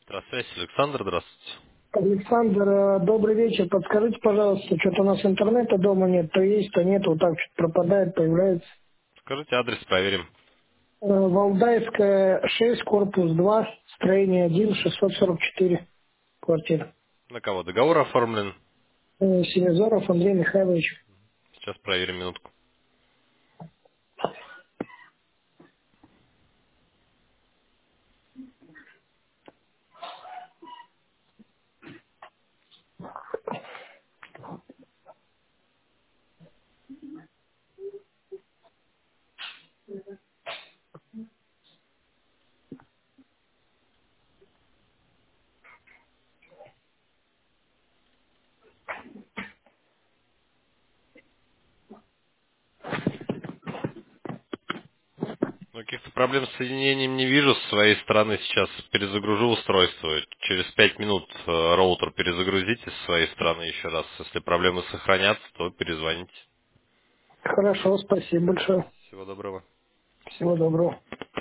Здравствуйте, Александр, здравствуйте. Александр, добрый вечер. Подскажите, пожалуйста, что-то у нас интернета дома нет, то есть, то нет, вот так что-то пропадает, появляется. Скажите адрес, проверим. Валдаевская, 6, корпус 2, строение 1, 644, квартира. На кого договор оформлен? Семизоров Андрей Михайлович. Сейчас проверим минутку. Ну, каких-то проблем с соединением не вижу. С своей стороны сейчас перезагружу устройство. Через 5 минут роутер перезагрузите с своей стороны еще раз. Если проблемы сохранятся, то перезвоните. Хорошо, спасибо большое. Всего доброго. Всего доброго.